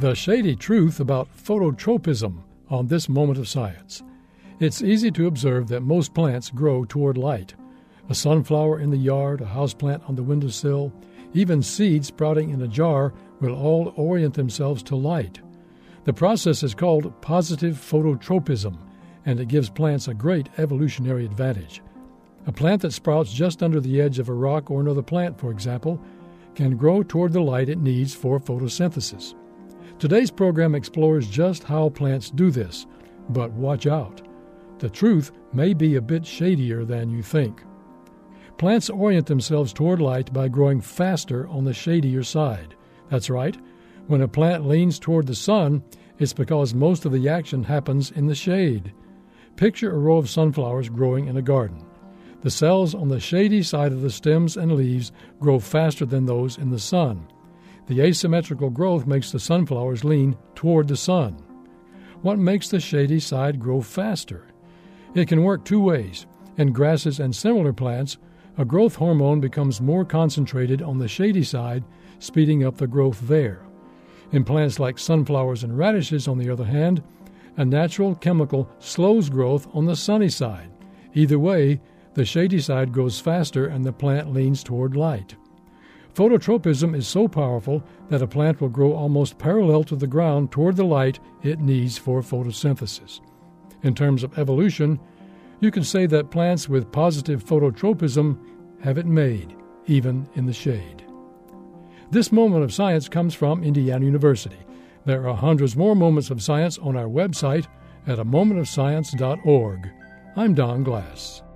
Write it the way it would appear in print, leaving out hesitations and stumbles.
The shady truth about phototropism on this moment of science. It's easy to observe that most plants grow toward light. A sunflower in the yard, a houseplant on the windowsill, even seeds sprouting in a jar will all orient themselves to light. The process is called positive phototropism, and it gives plants a great evolutionary advantage. A plant that sprouts just under the edge of a rock or another plant, for example, can grow toward the light it needs for photosynthesis. Today's program explores just how plants do this, but watch out. The truth may be a bit shadier than you think. Plants orient themselves toward light by growing faster on the shadier side. That's right. When a plant leans toward the sun, it's because most of the action happens in the shade. Picture a row of sunflowers growing in a garden. The cells on the shady side of the stems and leaves grow faster than those in the sun. The asymmetrical growth makes the sunflowers lean toward the sun. What makes the shady side grow faster? It can work two ways. In grasses and similar plants, a growth hormone becomes more concentrated on the shady side, speeding up the growth there. In plants like sunflowers and radishes, on the other hand, a natural chemical slows growth on the sunny side. Either way, the shady side grows faster and the plant leans toward light. Phototropism is so powerful that a plant will grow almost parallel to the ground toward the light it needs for photosynthesis. In terms of evolution, you can say that plants with positive phototropism have it made, even in the shade. This moment of science comes from Indiana University. There are hundreds more moments of science on our website at amomentofscience.org. I'm Don Glass.